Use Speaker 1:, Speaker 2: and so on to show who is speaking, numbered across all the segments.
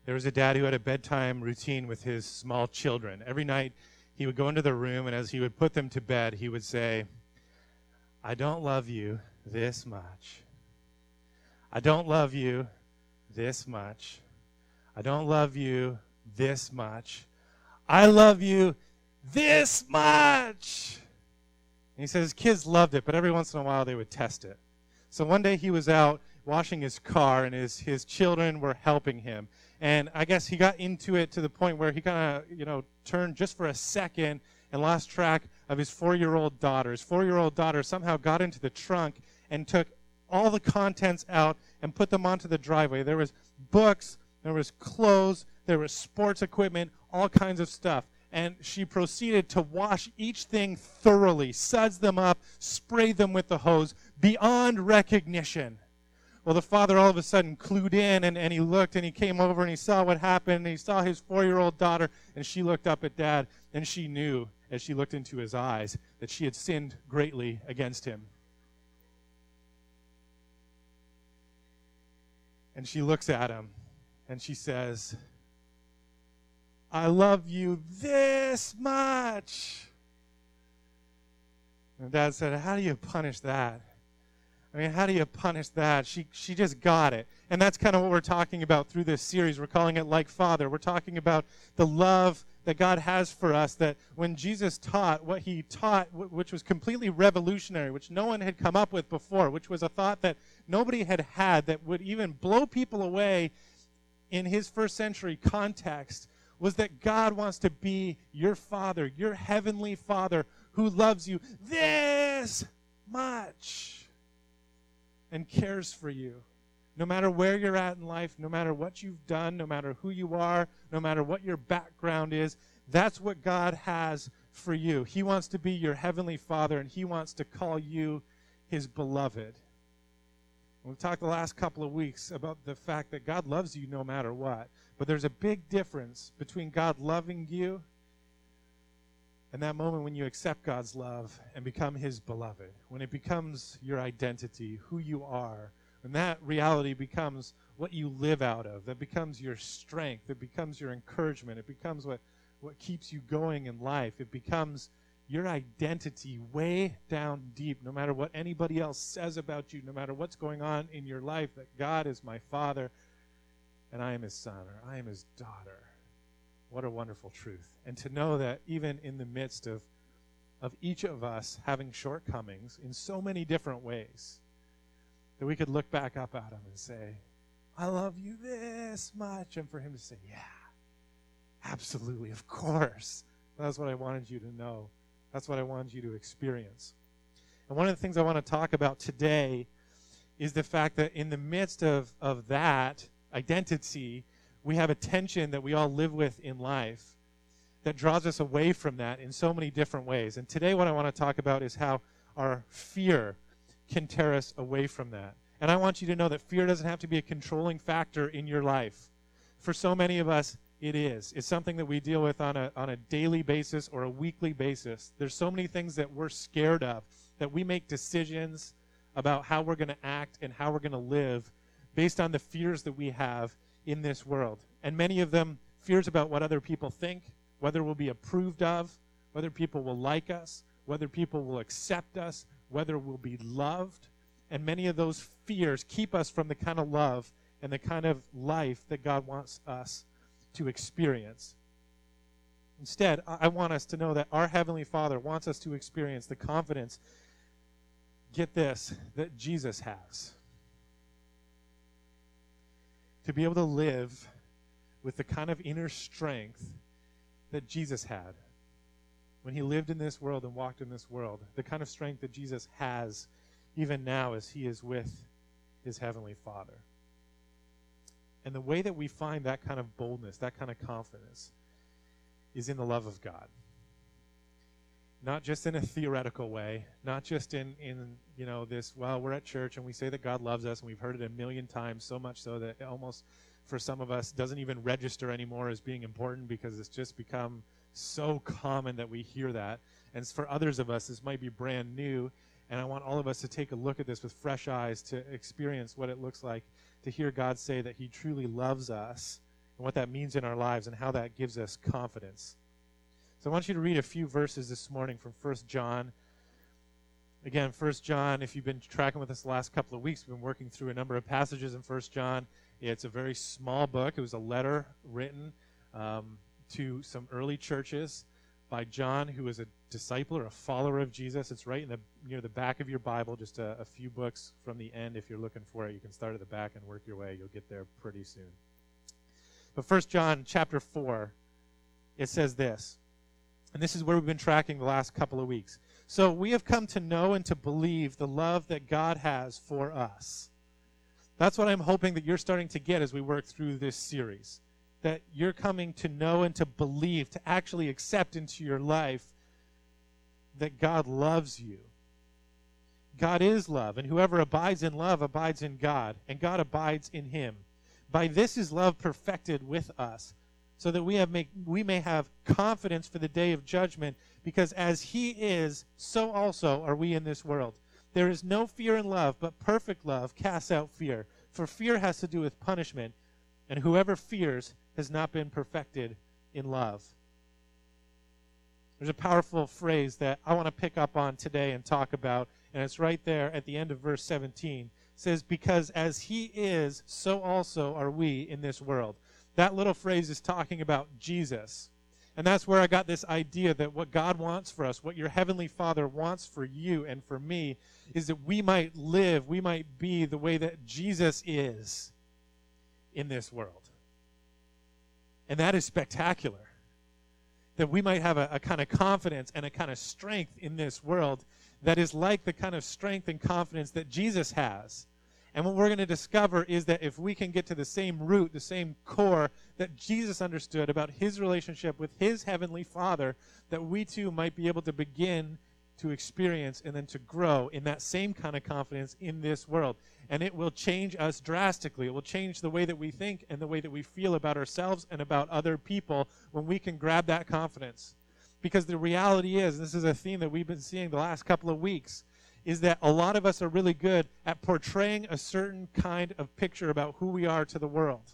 Speaker 1: There was a dad who had a bedtime routine with his small children. Every night he would go into the room, and as he would put them to bed, he would say, I don't love you this much. I don't love you this much. I don't love you this much. I love you this much. And he says kids loved it, but every once in a while they would test it. So one day he was out washing his car, and his children were helping him. And I guess he got into it to the point where he kind of, turned just for a second and lost track of his 4-year-old daughter. His 4-year-old daughter somehow got into the trunk and took all the contents out and put them onto the driveway. There was books, there was clothes, there was sports equipment, all kinds of stuff. And she proceeded to wash each thing thoroughly, suds them up, sprayed them with the hose, beyond recognition. Well, the father all of a sudden clued in, and he looked, and he came over, and he saw what happened, and he saw his 4-year-old daughter, and she looked up at Dad, and she knew, as she looked into his eyes, that she had sinned greatly against him. And she looks at him, and she says, I love you this much. And Dad said, how do you punish that? I mean, how do you punish that? She just got it. And that's kind of what we're talking about through this series. We're calling it Like Father. We're talking about the love that God has for us, that when Jesus taught what he taught, which was completely revolutionary, which no one had come up with before, which was a thought that nobody had had, that would even blow people away in his first century context, was that God wants to be your Father, your heavenly Father, who loves you this much and cares for you. No matter where you're at in life, no matter what you've done, no matter who you are, no matter what your background is, that's what God has for you. He wants to be your heavenly Father, and he wants to call you his beloved. We've talked the last couple of weeks about the fact that God loves you no matter what. But there's a big difference between God loving you and that moment when you accept God's love and become his beloved, when it becomes your identity, who you are, when that reality becomes what you live out of, that becomes your strength, it becomes your encouragement, it becomes what keeps you going in life, it becomes your identity way down deep, no matter what anybody else says about you, no matter what's going on in your life, that God is my Father and I am his son, or I am his daughter. What a wonderful truth. And to know that even in the midst of each of us having shortcomings in so many different ways, that we could look back up at him and say, I love you this much. And for him to say, yeah, absolutely, of course. That's what I wanted you to know. That's what I wanted you to experience. And one of the things I want to talk about today is the fact that in the midst of that identity, we have a tension that we all live with in life that draws us away from that in so many different ways. And today what I want to talk about is how our fear can tear us away from that. And I want you to know that fear doesn't have to be a controlling factor in your life. For so many of us, it is. It's something that we deal with on a daily basis or a weekly basis. There's so many things that we're scared of, that we make decisions about how we're going to act and how we're going to live based on the fears that we have in this world. And many of them, fears about what other people think, whether we'll be approved of, whether people will like us, whether people will accept us, whether we'll be loved. And many of those fears keep us from the kind of love and the kind of life that God wants us to experience. Instead, I want us to know that our Heavenly Father wants us to experience the confidence, get this, that Jesus has. To be able to live with the kind of inner strength that Jesus had when he lived in this world and walked in this world, the kind of strength that Jesus has even now as he is with his Heavenly Father. And the way that we find that kind of boldness, that kind of confidence, is in the love of God. Not just in a theoretical way, not just in this, well, we're at church and we say that God loves us and we've heard it a million times, so much so that it almost, for some of us, doesn't even register anymore as being important because it's just become so common that we hear that. And for others of us, this might be brand new, and I want all of us to take a look at this with fresh eyes to experience what it looks like to hear God say that he truly loves us and what that means in our lives and how that gives us confidence. So I want you to read a few verses this morning from 1 John. Again, 1 John, if you've been tracking with us the last couple of weeks, we've been working through a number of passages in 1 John. It's a very small book. It was a letter written to some early churches by John, who was a disciple or a follower of Jesus. It's right near the back of your Bible, just a few books from the end. If you're looking for it, you can start at the back and work your way. You'll get there pretty soon. But 1 John chapter 4, it says this, and this is where we've been tracking the last couple of weeks. So we have come to know and to believe the love that God has for us. That's what I'm hoping that you're starting to get as we work through this series. That you're coming to know and to believe, to actually accept into your life that God loves you. God is love, and whoever abides in love abides in God, and God abides in him. By this is love perfected with us, so that we may have confidence for the day of judgment, because as he is, so also are we in this world. There is no fear in love, but perfect love casts out fear. For fear has to do with punishment, and whoever fears has not been perfected in love. There's a powerful phrase that I want to pick up on today and talk about, and it's right there at the end of verse 17. It says, because as he is, so also are we in this world. That little phrase is talking about Jesus. And that's where I got this idea that what God wants for us, what your heavenly Father wants for you and for me, is that we might live, we might be the way that Jesus is in this world. And that is spectacular. That we might have a kind of confidence and a kind of strength in this world that is like the kind of strength and confidence that Jesus has. And what we're going to discover is that if we can get to the same root, the same core that Jesus understood about his relationship with his heavenly Father, that we too might be able to begin to experience and then to grow in that same kind of confidence in this world. And it will change us drastically. It will change the way that we think and the way that we feel about ourselves and about other people when we can grab that confidence. Because the reality is, this is a theme that we've been seeing the last couple of weeks, is that a lot of us are really good at portraying a certain kind of picture about who we are to the world.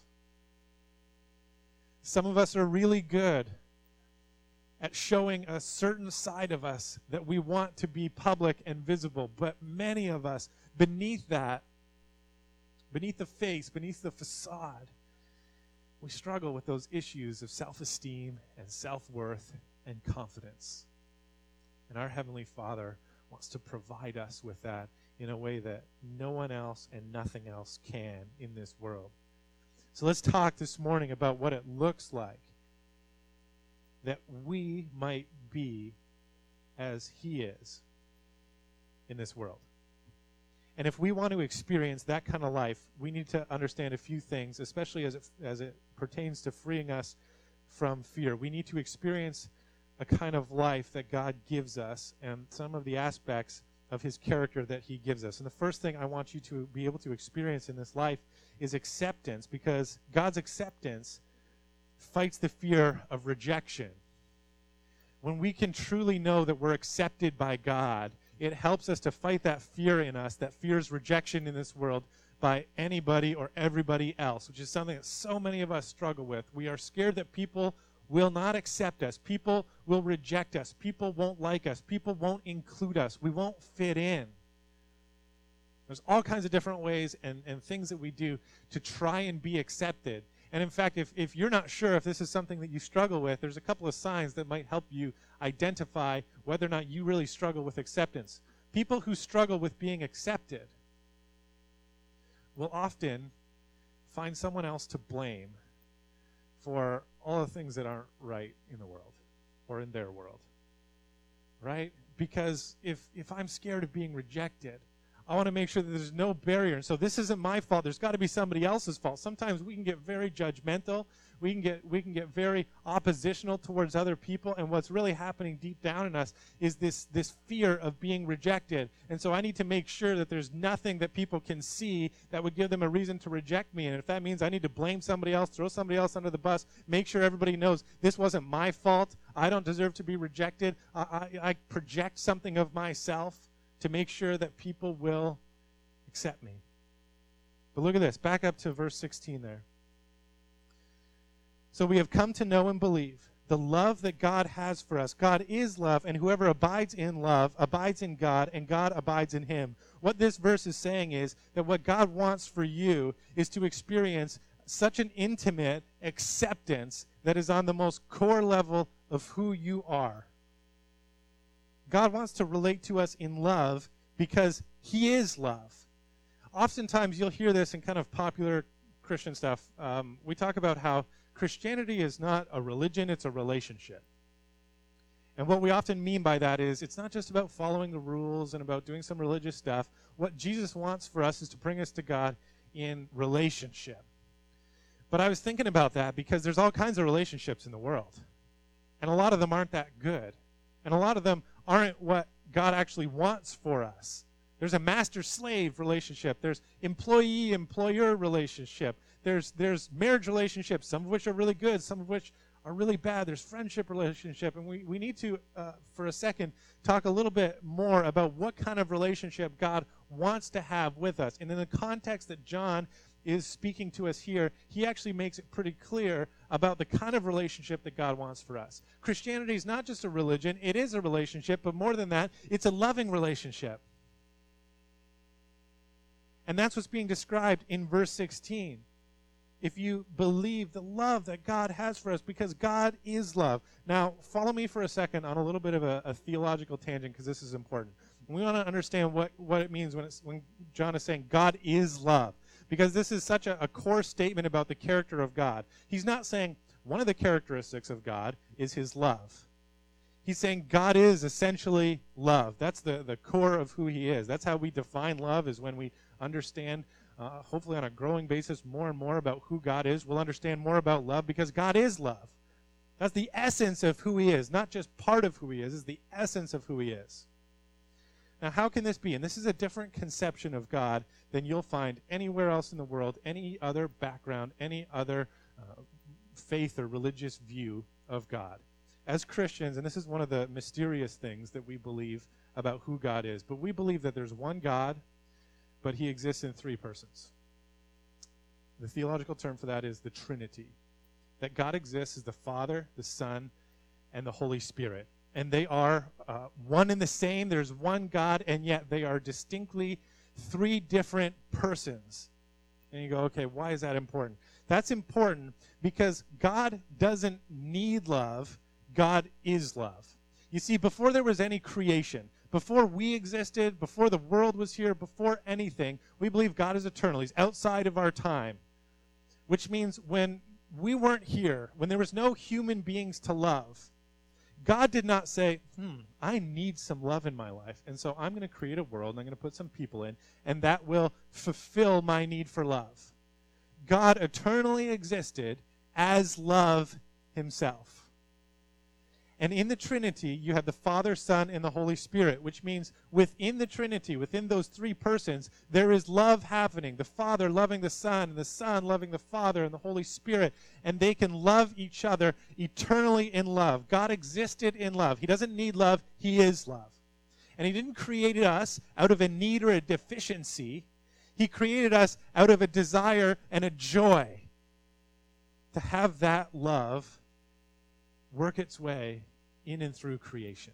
Speaker 1: Some of us are really good at showing a certain side of us that we want to be public and visible. But many of us, beneath that, beneath the face, beneath the facade, we struggle with those issues of self-esteem and self-worth and confidence. And our Heavenly Father wants to provide us with that in a way that no one else and nothing else can in this world. So let's talk this morning about what it looks like that we might be as he is in this world. And if we want to experience that kind of life, we need to understand a few things, especially as it pertains to freeing us from fear. We need to experience a kind of life that God gives us and some of the aspects of his character that he gives us. And the first thing I want you to be able to experience in this life is acceptance, because God's acceptance fights the fear of rejection. When we can truly know that we're accepted by God, it helps us to fight that fear in us, that fears rejection in this world by anybody or everybody else, which is something that so many of us struggle with. We are scared that people will not accept us. People will reject us. People won't like us. People won't include us. We won't fit in. There's all kinds of different ways and things that we do to try and be accepted. And in fact, if you're not sure if this is something that you struggle with, there's a couple of signs that might help you identify whether or not you really struggle with acceptance. People who struggle with being accepted will often find someone else to blame for all the things that aren't right in the world or in their world, right? Because if I'm scared of being rejected, I want to make sure that there's no barrier. And so this isn't my fault. There's got to be somebody else's fault. Sometimes we can get very judgmental. We can get very oppositional towards other people. And what's really happening deep down in us is this fear of being rejected. And so I need to make sure that there's nothing that people can see that would give them a reason to reject me. And if that means I need to blame somebody else, throw somebody else under the bus, make sure everybody knows this wasn't my fault. I don't deserve to be rejected. I project something of myself to make sure that people will accept me. But look at this. Back up to verse 16 there. So we have come to know and believe the love that God has for us. God is love, and whoever abides in love abides in God, and God abides in him. What this verse is saying is that what God wants for you is to experience such an intimate acceptance that is on the most core level of who you are. God wants to relate to us in love because he is love. Oftentimes you'll hear this in kind of popular Christian stuff. We talk about how Christianity is not a religion, it's a relationship. And what we often mean by that is it's not just about following the rules and about doing some religious stuff. What Jesus wants for us is to bring us to God in relationship. But I was thinking about that because there's all kinds of relationships in the world. And a lot of them aren't that good. And a lot of them aren't what God actually wants for us. There's a master-slave relationship. There's employee-employer relationship. There's marriage relationships, some of which are really good, some of which are really bad. There's friendship relationship. And we need to, for a second, talk a little bit more about what kind of relationship God wants to have with us. And in the context that John is speaking to us here, he actually makes it pretty clear about the kind of relationship that God wants for us. Christianity is not just a religion, it is a relationship, but more than that, it's a loving relationship. And that's what's being described in verse 16. If you believe the love that God has for us, because God is love. Now, follow me for a second on a little bit of a theological tangent, because this is important. We want to understand what it means when John is saying God is love. Because this is such a core statement about the character of God. He's not saying one of the characteristics of God is his love. He's saying God is essentially love. That's the core of who he is. That's how we define love, is when we understand, hopefully on a growing basis, more and more about who God is. We'll understand more about love because God is love. That's the essence of who he is, not just part of who he is. It's the essence of who he is. Now, how can this be? And this is a different conception of God than you'll find anywhere else in the world, any other background, any other faith or religious view of God. As Christians, and this is one of the mysterious things that we believe about who God is, but we believe that there's one God, but he exists in three persons. The theological term for that is the Trinity. That God exists as the Father, the Son, and the Holy Spirit. And they are one and the same. There's one God, and yet they are distinctly three different persons. And you go, okay, why is that important? That's important because God doesn't need love. God is love. You see, before there was any creation, before we existed, before the world was here, before anything, we believe God is eternal. He's outside of our time. Which means when we weren't here, when there was no human beings to love, God did not say, I need some love in my life, and so I'm going to create a world, and I'm going to put some people in, and that will fulfill my need for love. God eternally existed as love himself. And in the Trinity, you have the Father, Son, and the Holy Spirit, which means within the Trinity, within those three persons, there is love happening. The Father loving the Son, and the Son loving the Father, and the Holy Spirit. And they can love each other eternally in love. God existed in love. He doesn't need love. He is love. And he didn't create us out of a need or a deficiency. He created us out of a desire and a joy to have that love work its way in and through creation.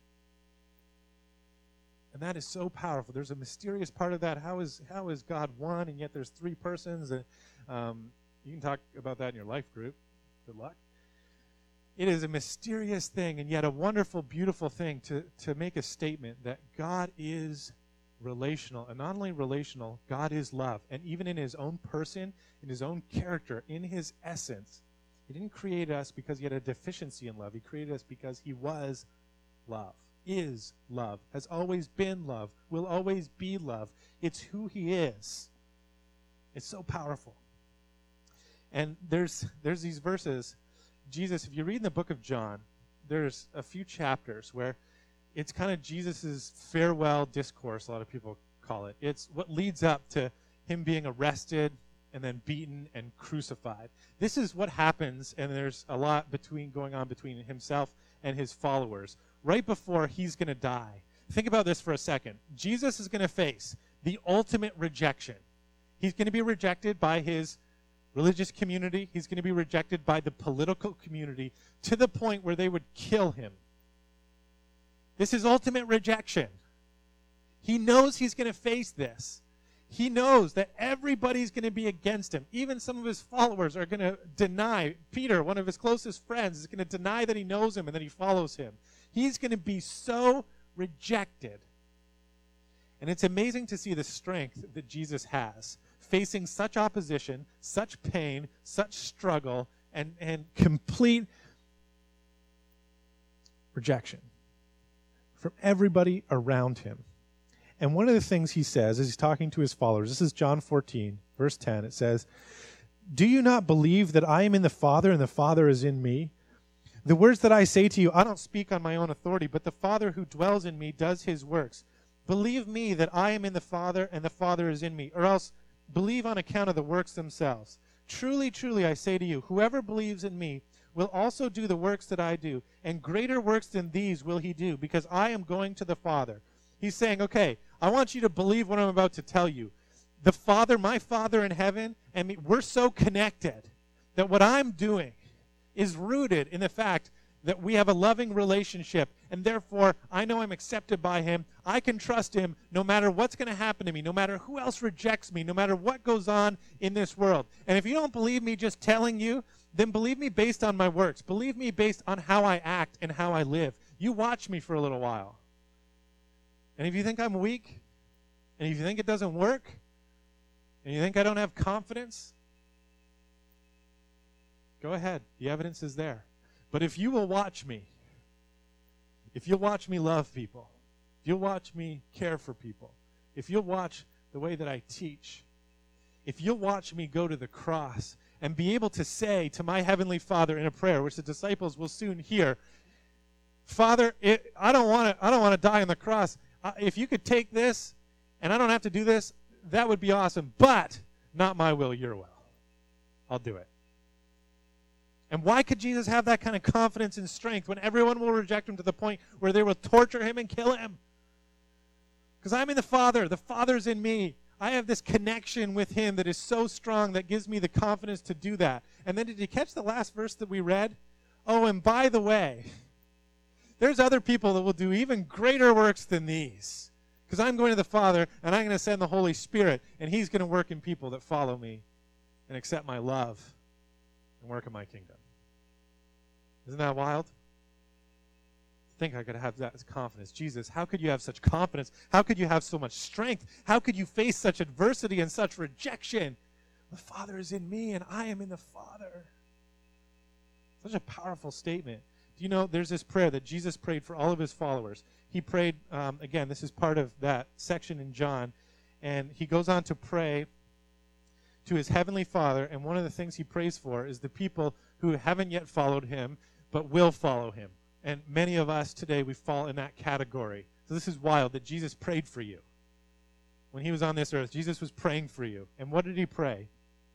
Speaker 1: And that is so powerful. There's a mysterious part of that. How is God one, and yet there's three persons? And you can talk about that in your life group. Good luck. It is a mysterious thing, and yet a wonderful, beautiful thing to make a statement that God is relational. And not only relational, God is love. And even in his own person, in his own character, in his essence, he didn't create us because he had a deficiency in love. He created us because he was love, is love, has always been love, will always be love. It's who he is. It's so powerful. And there's these verses. Jesus, if you read in the book of John, there's a few chapters where it's kind of Jesus's farewell discourse, a lot of people call it. It's what leads up to him being arrested and then beaten and crucified. This is what happens, and there's a lot going on between himself and his followers right before he's going to die. Think about this for a second. Jesus is going to face the ultimate rejection. He's going to be rejected by his religious community. He's going to be rejected by the political community to the point where they would kill him. This is ultimate rejection. He knows he's going to face this. He knows that everybody's going to be against him. Even some of his followers are going to deny. Peter, one of his closest friends, is going to deny that he knows him and that he follows him. He's going to be so rejected. And it's amazing to see the strength that Jesus has, facing such opposition, such pain, such struggle, and complete rejection from everybody around him. And one of the things he says as he's talking to his followers, this is John 14, verse 10, it says, "Do you not believe that I am in the Father and the Father is in me? The words that I say to you, I don't speak on my own authority, but the Father who dwells in me does his works. Believe me that I am in the Father and the Father is in me, or else believe on account of the works themselves. Truly, truly, I say to you, whoever believes in me will also do the works that I do, and greater works than these will he do, because I am going to the Father." He's saying, okay, I want you to believe what I'm about to tell you. The Father, my Father in heaven, and me, we're so connected that what I'm doing is rooted in the fact that we have a loving relationship, and therefore I know I'm accepted by him. I can trust him no matter what's going to happen to me, no matter who else rejects me, no matter what goes on in this world. And if you don't believe me just telling you, then believe me based on my works. Believe me based on how I act and how I live. You watch me for a little while. And if you think I'm weak, and if you think it doesn't work, and you think I don't have confidence, go ahead. The evidence is there. But if you will watch me, if you'll watch me love people, if you'll watch me care for people, if you'll watch the way that I teach, if you'll watch me go to the cross and be able to say to my Heavenly Father in a prayer, which the disciples will soon hear, Father, I don't want to die on the cross. If you could take this and I don't have to do this, that would be awesome. But not my will, your will. I'll do it. And why could Jesus have that kind of confidence and strength when everyone will reject him to the point where they will torture him and kill him? Because I'm in the Father. The Father's in me. I have this connection with him that is so strong that gives me the confidence to do that. And then did you catch the last verse that we read? Oh, and by the way, there's other people that will do even greater works than these. Because I'm going to the Father, and I'm going to send the Holy Spirit, and he's going to work in people that follow me and accept my love and work in my kingdom. Isn't that wild? I think I could have that as confidence. Jesus, how could you have such confidence? How could you have so much strength? How could you face such adversity and such rejection? The Father is in me, and I am in the Father. Such a powerful statement. Do you know there's this prayer that Jesus prayed for all of his followers? He prayed, again, this is part of that section in John, and he goes on to pray to his heavenly Father, and one of the things he prays for is the people who haven't yet followed him, but will follow him. And many of us today, we fall in that category. So this is wild that Jesus prayed for you. When he was on this earth, Jesus was praying for you. And what did he pray?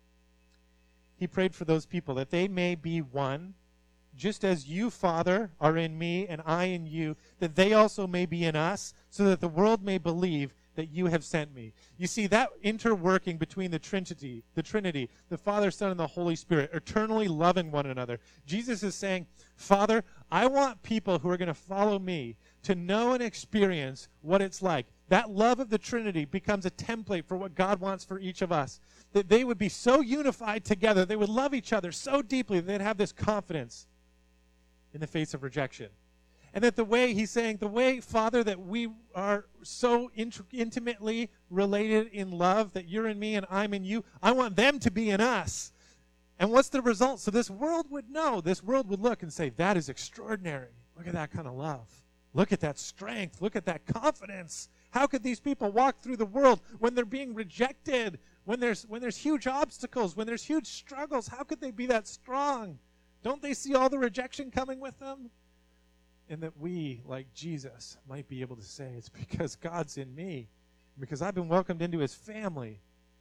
Speaker 1: He prayed for those people that they may be one, just as you, Father, are in me and I in you, that they also may be in us, so that the world may believe that you have sent me. You see, that interworking between the Trinity, the Father, Son, and the Holy Spirit, eternally loving one another. Jesus is saying, Father, I want people who are going to follow me to know and experience what it's like. That love of the Trinity becomes a template for what God wants for each of us. That they would be so unified together, they would love each other so deeply that they'd have this confidence in the face of rejection. And that the way, he's saying, the way, Father, that we are so intimately related in love, that you're in me and I'm in you, I want them to be in us. And what's the result? So this world would know, this world would look and say, that is extraordinary. Look at that kind of love. Look at that strength. Look at that confidence. How could these people walk through the world when they're being rejected, when there's huge obstacles, when there's huge struggles? How could they be that strong? Don't they see all the rejection coming with them? And that we, like Jesus, might be able to say, it's because God's in me, because I've been welcomed into his family.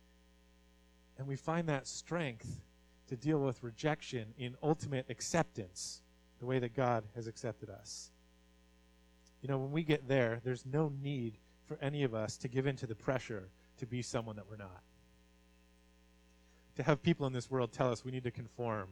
Speaker 1: And we find that strength to deal with rejection in ultimate acceptance, the way that God has accepted us. You know, when we get there, there's no need for any of us to give in to the pressure to be someone that we're not. to have people in this world tell us we need to conform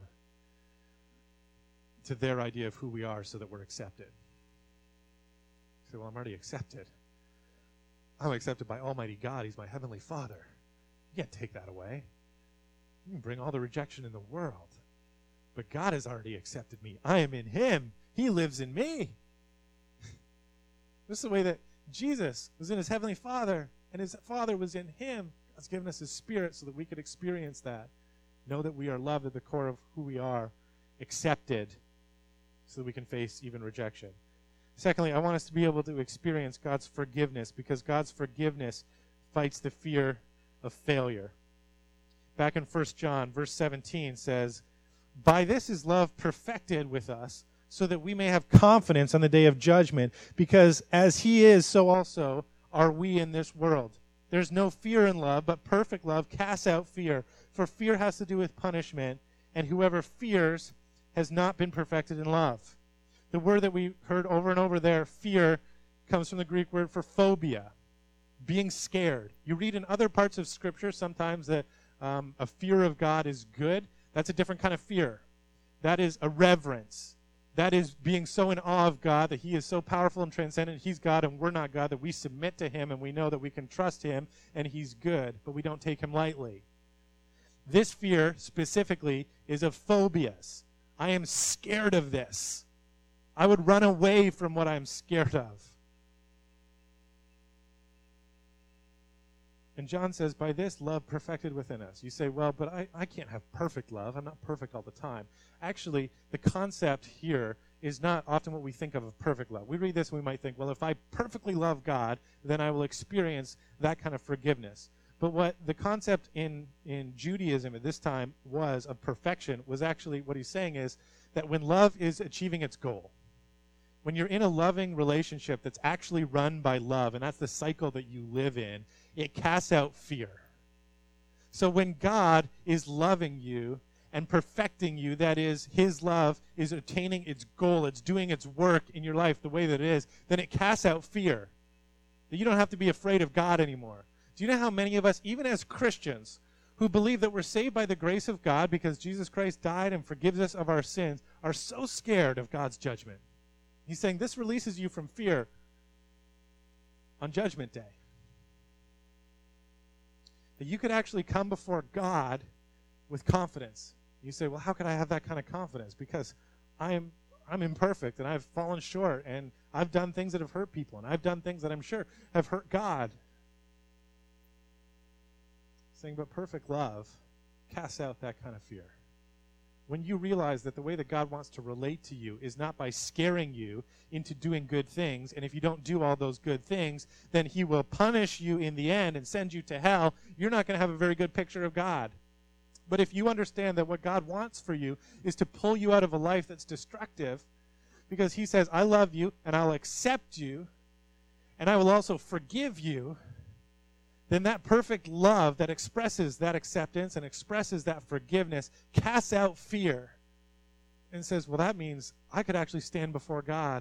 Speaker 1: to their idea of who we are so that we're accepted. You say, well, I'm already accepted. I'm accepted by Almighty God. He's my Heavenly Father. You can't take that away. You can bring all the rejection in the world. But God has already accepted me. I am in Him. He lives in me. This is the way that Jesus was in His Heavenly Father, and His Father was in Him. God's given us His Spirit so that we could experience that. Know that we are loved at the core of who we are, accepted, so that we can face even rejection. Secondly, I want us to be able to experience God's forgiveness, because God's forgiveness fights the fear of failure. Back in 1 John, verse 17 says, "By this is love perfected with us, so that we may have confidence on the day of judgment, because as He is, so also are we in this world. There's no fear in love, but perfect love casts out fear. For fear has to do with punishment, and whoever fears has not been perfected in love." The word that we heard over and over there, fear, comes from the Greek word for phobia, being scared. You read in other parts of Scripture sometimes that a fear of God is good. That's a different kind of fear. That is a reverence. That is being so in awe of God that He is so powerful and transcendent. He's God and we're not God, that we submit to Him and we know that we can trust Him and He's good, but we don't take Him lightly. This fear specifically is of phobias. I am scared of this. I would run away from what I'm scared of. And John says, by this love perfected within us. You say, well, but I can't have perfect love. I'm not perfect all the time. Actually, the concept here is not often what we think of perfect love. We read this and we might think, well, if I perfectly love God, then I will experience that kind of forgiveness. But what the concept in Judaism at this time was of perfection was actually, what he's saying is that when love is achieving its goal, when you're in a loving relationship that's actually run by love, and that's the cycle that you live in, it casts out fear. So when God is loving you and perfecting you, that is, His love is attaining its goal, it's doing its work in your life the way that it is, then it casts out fear. That you don't have to be afraid of God anymore. Do you know how many of us, even as Christians, who believe that we're saved by the grace of God because Jesus Christ died and forgives us of our sins, are so scared of God's judgment? He's saying this releases you from fear on Judgment Day. That you could actually come before God with confidence. You say, well, how could I have that kind of confidence? Because I'm imperfect and I've fallen short and I've done things that have hurt people and I've done things that I'm sure have hurt God. Saying, but perfect love casts out that kind of fear. When you realize that the way that God wants to relate to you is not by scaring you into doing good things, and if you don't do all those good things, then He will punish you in the end and send you to hell, you're not going to have a very good picture of God. But if you understand that what God wants for you is to pull you out of a life that's destructive, because He says, I love you, and I'll accept you, and I will also forgive you, then that perfect love that expresses that acceptance and expresses that forgiveness casts out fear and says, well, that means I could actually stand before God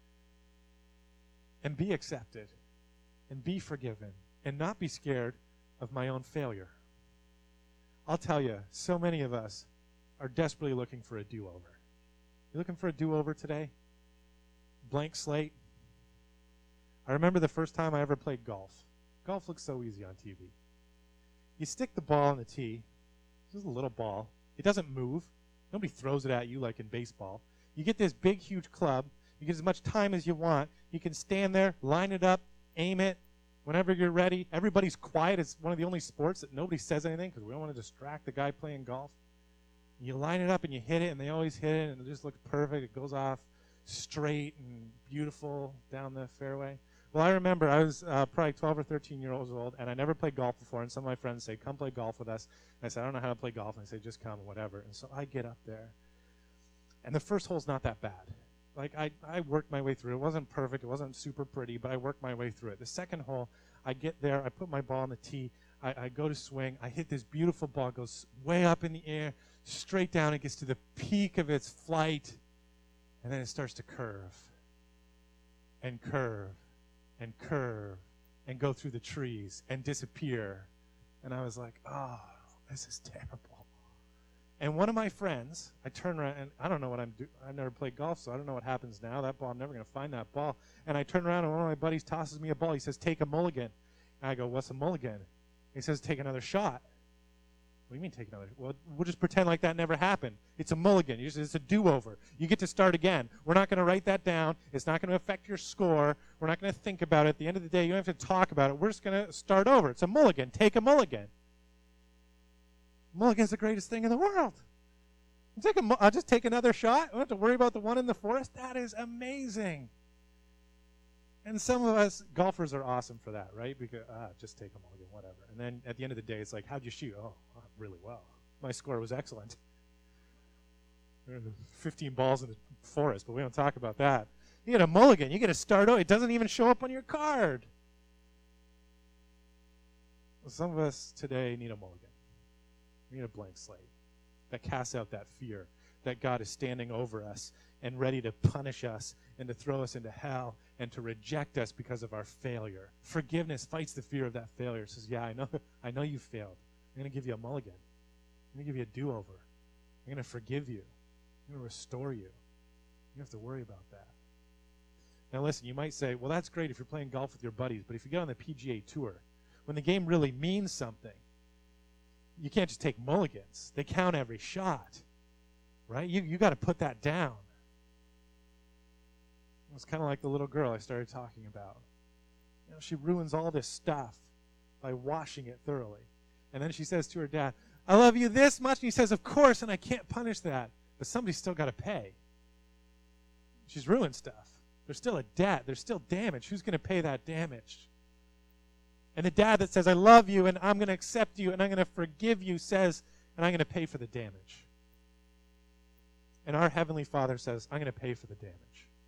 Speaker 1: and be accepted and be forgiven and not be scared of my own failure. I'll tell you, so many of us are desperately looking for a do-over. You looking for a do-over today? Blank slate? I remember the first time I ever played golf. Golf looks so easy on TV. You stick the ball in the tee. This is a little ball. It doesn't move. Nobody throws it at you like in baseball. You get this big, huge club. You get as much time as you want. You can stand there, line it up, aim it. Whenever you're ready, everybody's quiet. It's one of the only sports that nobody says anything because we don't want to distract the guy playing golf. You line it up and you hit it, and they always hit it, and it just looks perfect. It goes off straight and beautiful down the fairway. Well, I remember I was probably 12 or 13 years old, and I never played golf before, and some of my friends say, come play golf with us. And I said, I don't know how to play golf. And I say, just come, whatever. And so I get up there, and the first hole's not that bad. Like, I worked my way through it. It wasn't perfect. It wasn't super pretty, but I worked my way through it. The second hole, I get there. I put my ball on the tee. I go to swing. I hit this beautiful ball. It goes way up in the air, straight down. It gets to the peak of its flight, and then it starts to curve and curve and curve and go through the trees and disappear. And I was like, oh, this is terrible. And one of my friends, I turn around, and I don't know what I'm doing. I never played golf, so I don't know what happens now. That ball, I'm never going to find that ball. And I turn around, and one of my buddies tosses me a ball. He says, take a mulligan. And I go, what's a mulligan? He says, take another shot. What do you mean take another? Well, we'll just pretend like that never happened. It's a mulligan. It's a do-over. You get to start again. We're not going to write that down. It's not going to affect your score. We're not going to think about it. At the end of the day, you don't have to talk about it. We're just going to start over. It's a mulligan. Take a mulligan. Mulligan's the greatest thing in the world. I'll just take another shot. I don't have to worry about the one in the forest. That is amazing. And some of us golfers are awesome for that, right? Because just take a mulligan, whatever. And then at the end of the day, it's like, how'd you shoot? Oh, really well. My score was excellent. 15 balls in the forest, but we don't talk about that. You get a mulligan. You get a start out. It doesn't even show up on your card. Well, some of us today need a mulligan. We need a blank slate that casts out that fear that God is standing over us and ready to punish us and to throw us into hell and to reject us because of our failure. Forgiveness fights the fear of that failure. It says, yeah, I know you failed. I'm going to give you a mulligan. I'm going to give you a do-over. I'm going to forgive you. I'm going to restore you. You don't have to worry about that. Now listen, you might say, well, that's great if you're playing golf with your buddies, but if you get on the PGA Tour, when the game really means something, you can't just take mulligans. They count every shot, right? You got to put that down. It's kind of like the little girl I started talking about. You know, she ruins all this stuff by washing it thoroughly. And then she says to her dad, I love you this much. And he says, of course, and I can't punish that. But somebody's still got to pay. She's ruined stuff. There's still a debt. There's still damage. Who's going to pay that damage? And the dad that says, I love you, and I'm going to accept you, and I'm going to forgive you, says, and I'm going to pay for the damage. And our Heavenly Father says, I'm going to pay for the damage.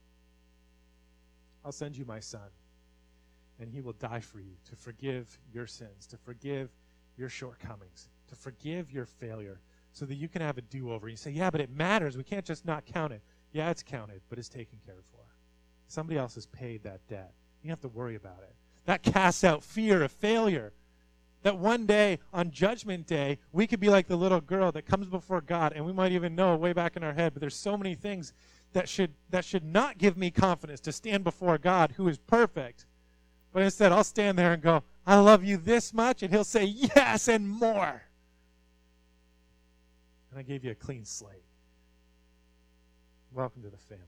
Speaker 1: I'll send you my son, and he will die for you to forgive your sins, to forgive your shortcomings, to forgive your failure, so that you can have a do-over. You say, yeah, but it matters. We can't just not count it. Yeah, it's counted, but it's taken care for. Somebody else has paid that debt. You don't have to worry about it. That casts out fear of failure. That one day, on Judgment Day, we could be like the little girl that comes before God, and we might even know way back in our head, but there's so many things that should not give me confidence to stand before God, who is perfect. But instead, I'll stand there and go, I love you this much, and he'll say, yes, and more. And I gave you a clean slate. Welcome to the family.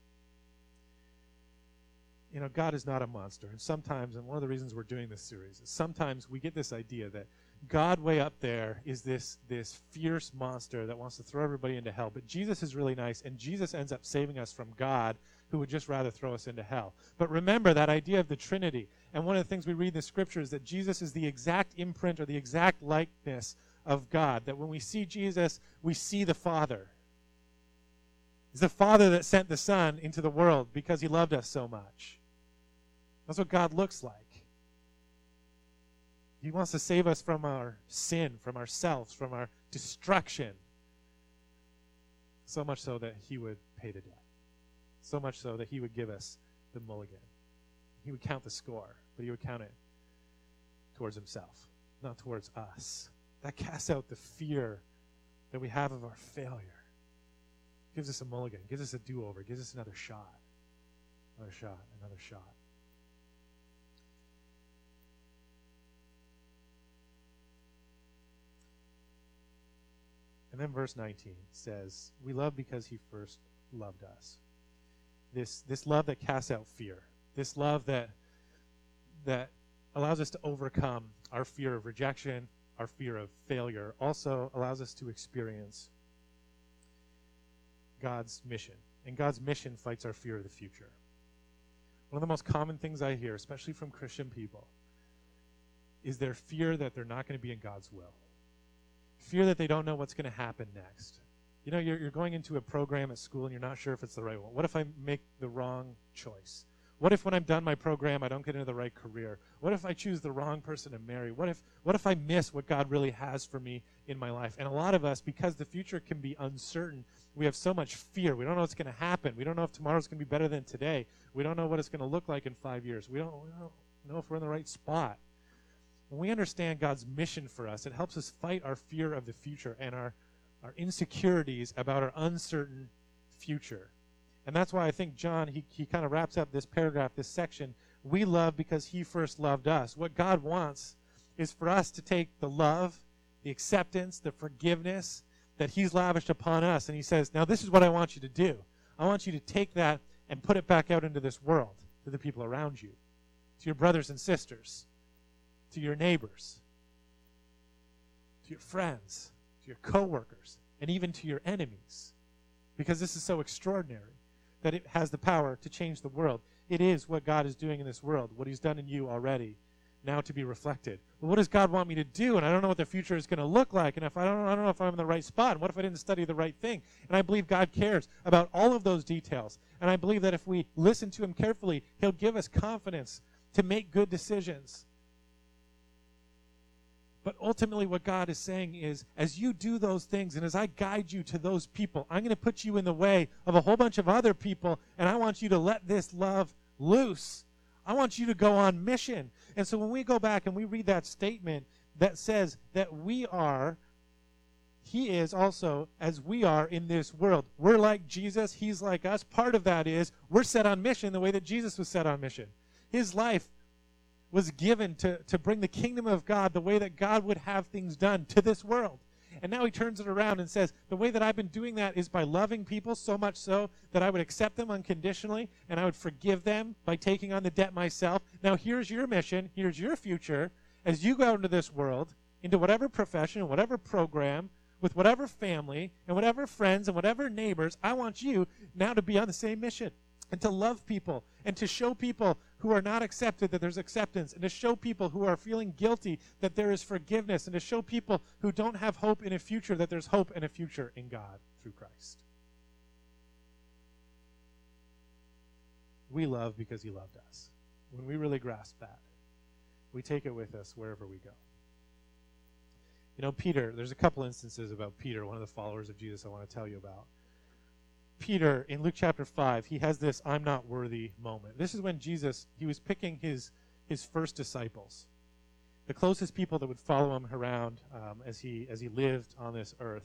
Speaker 1: You know, God is not a monster. And sometimes, and one of the reasons we're doing this series is sometimes we get this idea that God way up there is this fierce monster that wants to throw everybody into hell. But Jesus is really nice, and Jesus ends up saving us from God, who would just rather throw us into hell. But remember that idea of the Trinity. And one of the things we read in the Scripture is that Jesus is the exact imprint or the exact likeness of God. That when we see Jesus, we see the Father. It's the Father that sent the Son into the world because he loved us so much. That's what God looks like. He wants to save us from our sin, from ourselves, from our destruction. So much so that he would pay the debt. So much so that he would give us the mulligan. He would count the score, but he would count it towards himself, not towards us. That casts out the fear that we have of our failure. Gives us a mulligan, gives us a do-over, gives us another shot. Another shot, another shot. And then verse 19 says, we love because he first loved us. This love that casts out fear. This love that allows us to overcome our fear of rejection, our fear of failure, also allows us to experience God's mission. And God's mission fights our fear of the future. One of the most common things I hear, especially from Christian people, is their fear that they're not going to be in God's will. Fear that they don't know what's going to happen next. You know, you're going into a program at school and you're not sure if it's the right one. What if I make the wrong choice? What if when I'm done my program, I don't get into the right career? What if I choose the wrong person to marry? What if I miss what God really has for me in my life? And a lot of us, because the future can be uncertain, we have so much fear. We don't know what's going to happen. We don't know if tomorrow's going to be better than today. We don't know what it's going to look like in 5 years. We don't know if we're in the right spot. When we understand God's mission for us, it helps us fight our fear of the future and our our insecurities about our uncertain future. And that's why I think John, he kind of wraps up this paragraph, this section. We love because he first loved us. What God wants is for us to take the love, the acceptance, the forgiveness that he's lavished upon us. And he says, now this is what I want you to do. I want you to take that and put it back out into this world to the people around you, to your brothers and sisters, to your neighbors, to your friends, to your coworkers, and even to your enemies. Because this is so extraordinary that it has the power to change the world. It is what God is doing in this world, what he's done in you already, now to be reflected. Well, what does God want me to do? And I don't know what the future is going to look like. And if I don't know if I'm in the right spot. And what if I didn't study the right thing? And I believe God cares about all of those details. And I believe that if we listen to him carefully, he'll give us confidence to make good decisions. But ultimately what God is saying is, as you do those things and as I guide you to those people, I'm going to put you in the way of a whole bunch of other people, and I want you to let this love loose. I want you to go on mission. And so when we go back and we read that statement that says that he is also as we are in this world. We're like Jesus, he's like us. Part of that is we're set on mission the way that Jesus was set on mission. His life was given to bring the kingdom of God the way that God would have things done to this world. And now he turns it around and says, the way that I've been doing that is by loving people so much so that I would accept them unconditionally and I would forgive them by taking on the debt myself. Now here's your mission, here's your future as you go out into this world, into whatever profession, whatever program, with whatever family and whatever friends and whatever neighbors. I want you now to be on the same mission and to love people and to show people who are not accepted that there's acceptance, and to show people who are feeling guilty that there is forgiveness, and to show people who don't have hope in a future that there's hope and a future in God through Christ. We love because he loved us. When we really grasp that, we take it with us wherever we go. You know, Peter, there's a couple instances about Peter, one of the followers of Jesus I want to tell you about. Peter, in Luke chapter 5, he has this I'm not worthy moment. This is when Jesus, he was picking his first disciples, the closest people that would follow him around as he lived on this earth.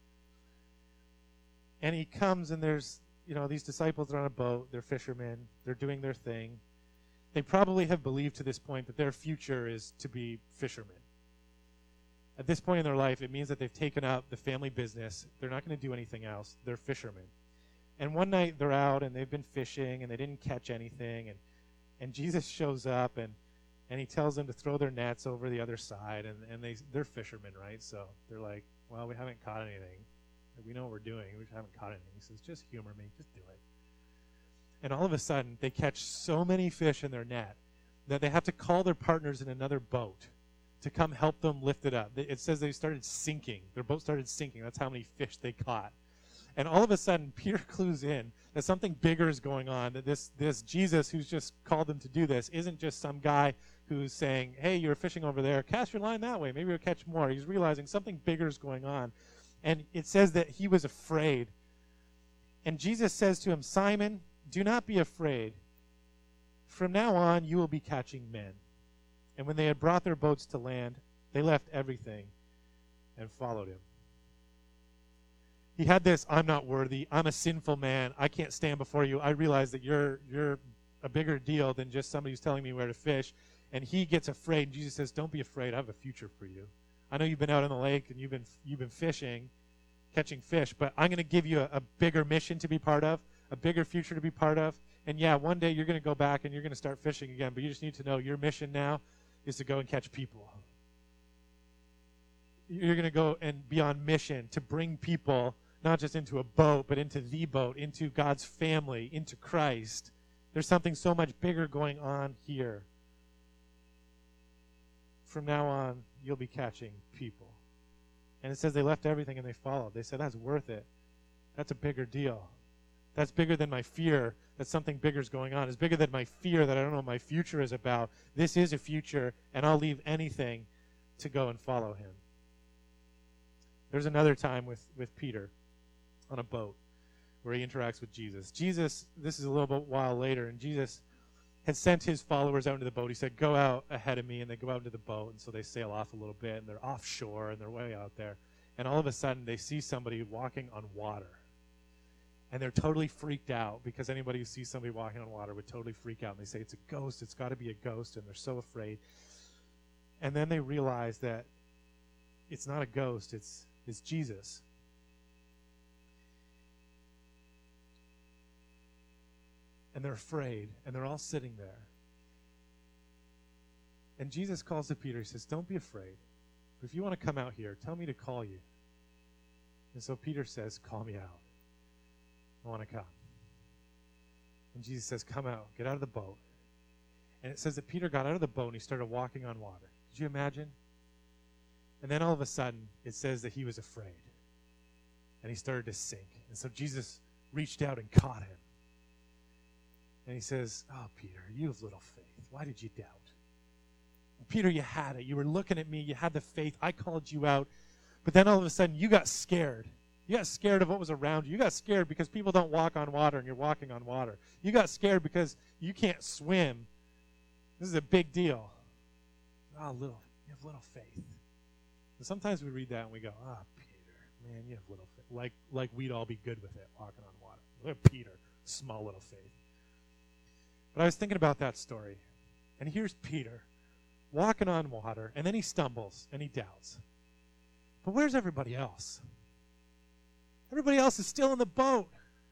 Speaker 1: And he comes and there's, these disciples are on a boat, they're fishermen, they're doing their thing. They probably have believed to this point that their future is to be fishermen. At this point in their life, it means that they've taken up the family business. They're not going to do anything else. They're fishermen. And one night they're out and they've been fishing and they didn't catch anything. And Jesus shows up and he tells them to throw their nets over the other side. And they're fishermen, right? So they're like, well, we haven't caught anything. We know what we're doing. We haven't caught anything. He says, just humor me. Just do it. And all of a sudden, they catch so many fish in their net that they have to call their partners in another boat to come help them lift it up. It says they started sinking. Their boat started sinking. That's how many fish they caught. And all of a sudden, Peter clues in that something bigger is going on, that this Jesus who's just called them to do this isn't just some guy who's saying, hey, you're fishing over there, cast your line that way, maybe you'll catch more. He's realizing something bigger is going on. And it says that he was afraid. And Jesus says to him, Simon, do not be afraid. From now on, you will be catching men. And when they had brought their boats to land, they left everything and followed him. He had this, I'm not worthy, I'm a sinful man, I can't stand before you, I realize that you're a bigger deal than just somebody who's telling me where to fish. And he gets afraid. Jesus says, don't be afraid, I have a future for you. I know you've been out on the lake and you've been fishing, catching fish, but I'm going to give you a bigger mission to be part of, a bigger future to be part of. And yeah, one day you're going to go back and you're going to start fishing again, but you just need to know your mission now is to go and catch people. You're going to go and be on mission to bring people not just into a boat, but into the boat, into God's family, into Christ. There's something so much bigger going on here. From now on, you'll be catching people. And it says they left everything and they followed. They said, that's worth it. That's a bigger deal. That's bigger than my fear that something bigger is going on. It's bigger than my fear that I don't know what my future is about. This is a future, and I'll leave anything to go and follow him. There's another time with Peter on a boat where he interacts with Jesus. Jesus, this is a little bit while later, and Jesus had sent his followers out into the boat. He said, go out ahead of me, and they go out into the boat, and so they sail off a little bit, and they're offshore, and they're way out there. And all of a sudden, they see somebody walking on water. And they're totally freaked out, because anybody who sees somebody walking on water would totally freak out. And they say, it's a ghost. It's got to be a ghost. And they're so afraid. And then they realize that it's not a ghost. It's Jesus. And they're afraid. And they're all sitting there. And Jesus calls to Peter. He says, don't be afraid. But if you want to come out here, tell me to call you. And so Peter says, call me out. I want to come. And Jesus says, come out. Get out of the boat. And it says that Peter got out of the boat and he started walking on water. Could you imagine? And then all of a sudden, it says that he was afraid. And he started to sink. And so Jesus reached out and caught him. And he says, oh, Peter, you have little faith. Why did you doubt? Peter, you had it. You were looking at me. You had the faith. I called you out. But then all of a sudden, you got scared. You got scared of what was around you. You got scared because people don't walk on water and you're walking on water. You got scared because you can't swim. This is a big deal. Oh, you have little faith. And sometimes we read that and we go, Peter, man, you have little faith. Like we'd all be good with it, walking on water. Look at Peter, small little faith. But I was thinking about that story. And here's Peter walking on water, and then he stumbles and he doubts. But where's everybody else? Everybody else is still in the boat.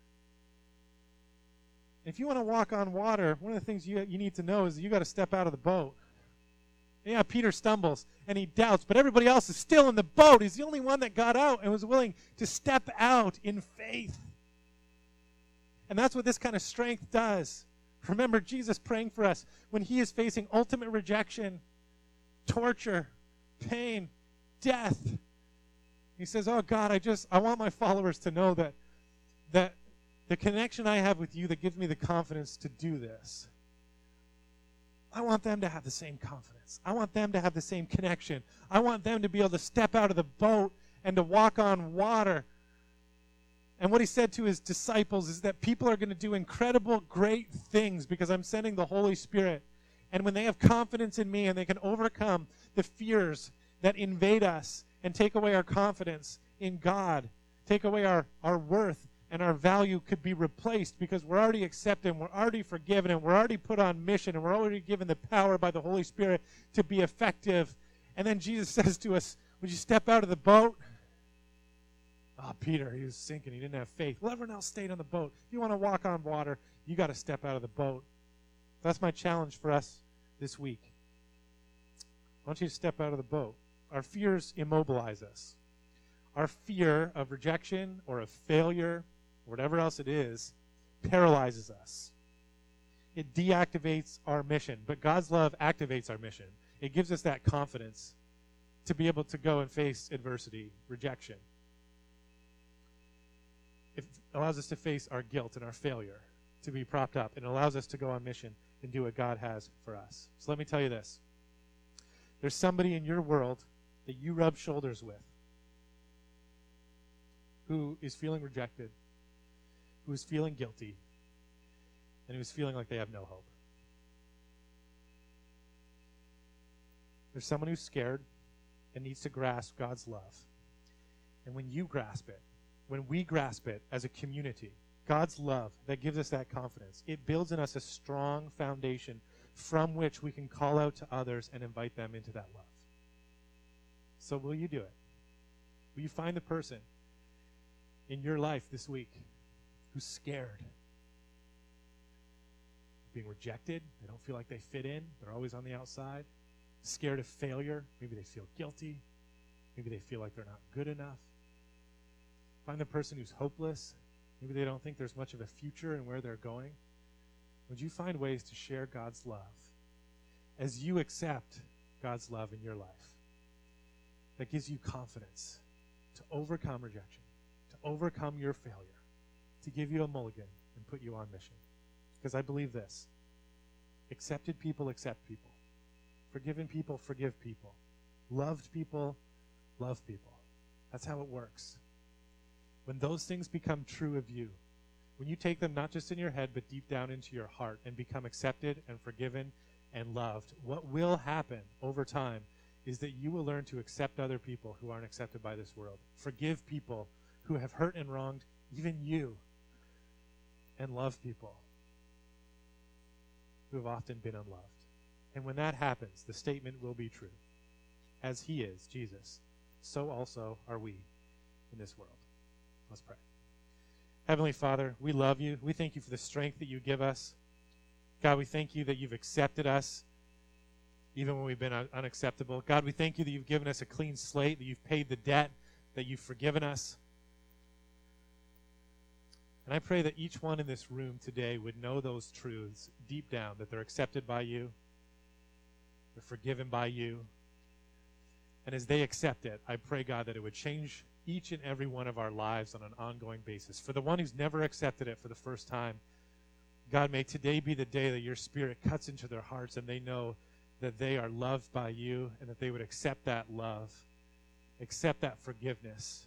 Speaker 1: If you want to walk on water, one of the things you need to know is that you got to step out of the boat. Yeah, Peter stumbles and he doubts, but everybody else is still in the boat. He's the only one that got out and was willing to step out in faith. And that's what this kind of strength does. Remember Jesus praying for us when he is facing ultimate rejection, torture, pain, death. He says, oh God, I want my followers to know that the connection I have with you that gives me the confidence to do this, I want them to have the same confidence. I want them to have the same connection. I want them to be able to step out of the boat and to walk on water. And what he said to his disciples is that people are going to do incredible, great things because I'm sending the Holy Spirit. And when they have confidence in me and they can overcome the fears that invade us and take away our confidence in God, take away our worth and our value could be replaced because we're already accepted, we're already forgiven, and we're already put on mission, and we're already given the power by the Holy Spirit to be effective. And then Jesus says to us, would you step out of the boat? Oh, Peter, he was sinking. He didn't have faith. Well, everyone else stayed on the boat. If you want to walk on water, you got to step out of the boat. That's my challenge for us this week. I want you to step out of the boat. Our fears immobilize us. Our fear of rejection or of failure, whatever else it is, paralyzes us. It deactivates our mission, but God's love activates our mission. It gives us that confidence to be able to go and face adversity, rejection. It allows us to face our guilt and our failure, to be propped up. It allows us to go on mission and do what God has for us. So let me tell you this. There's somebody in your world that you rub shoulders with who is feeling rejected, who is feeling guilty, and who is feeling like they have no hope. There's someone who's scared and needs to grasp God's love. And when you grasp it, when we grasp it as a community, God's love that gives us that confidence, it builds in us a strong foundation from which we can call out to others and invite them into that love. So will you do it? Will you find the person in your life this week who's scared, being rejected? They don't feel like they fit in. They're always on the outside. Scared of failure. Maybe they feel guilty. Maybe they feel like they're not good enough. Find the person who's hopeless. Maybe they don't think there's much of a future in where they're going. Would you find ways to share God's love as you accept God's love in your life that gives you confidence to overcome rejection, to overcome your failure, to give you a mulligan and put you on mission? Because I believe this. Accepted people accept people. Forgiven people forgive people. Loved people love people. That's how it works. When those things become true of you, when you take them not just in your head but deep down into your heart and become accepted and forgiven and loved, what will happen over time is that you will learn to accept other people who aren't accepted by this world. Forgive people who have hurt and wronged even you. And love people who have often been unloved. And when that happens, the statement will be true. As he is, Jesus, so also are we in this world. Let's pray. Heavenly Father, we love you. We thank you for the strength that you give us. God, we thank you that you've accepted us even when we've been unacceptable. God, we thank you that you've given us a clean slate, that you've paid the debt, that you've forgiven us. And I pray that each one in this room today would know those truths deep down, that they're accepted by you, they're forgiven by you. And as they accept it, I pray, God, that it would change each and every one of our lives on an ongoing basis. For the one who's never accepted it for the first time, God, may today be the day that your Spirit cuts into their hearts and they know that they are loved by you and that they would accept that love, accept that forgiveness.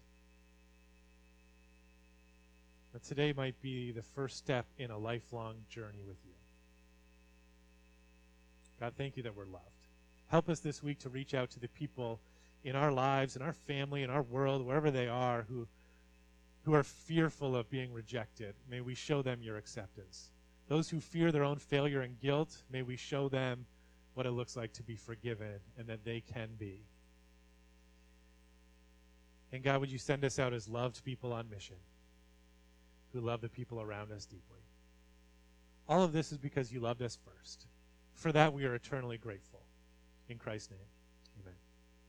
Speaker 1: That today might be the first step in a lifelong journey with you. God, thank you that we're loved. Help us this week to reach out to the people in our lives, in our family, in our world, wherever they are, who are fearful of being rejected. May we show them your acceptance. Those who fear their own failure and guilt, may we show them what it looks like to be forgiven and that they can be. And God, would you send us out as loved people on mission who love the people around us deeply. All of this is because you loved us first. For that we are eternally grateful. In Christ's name.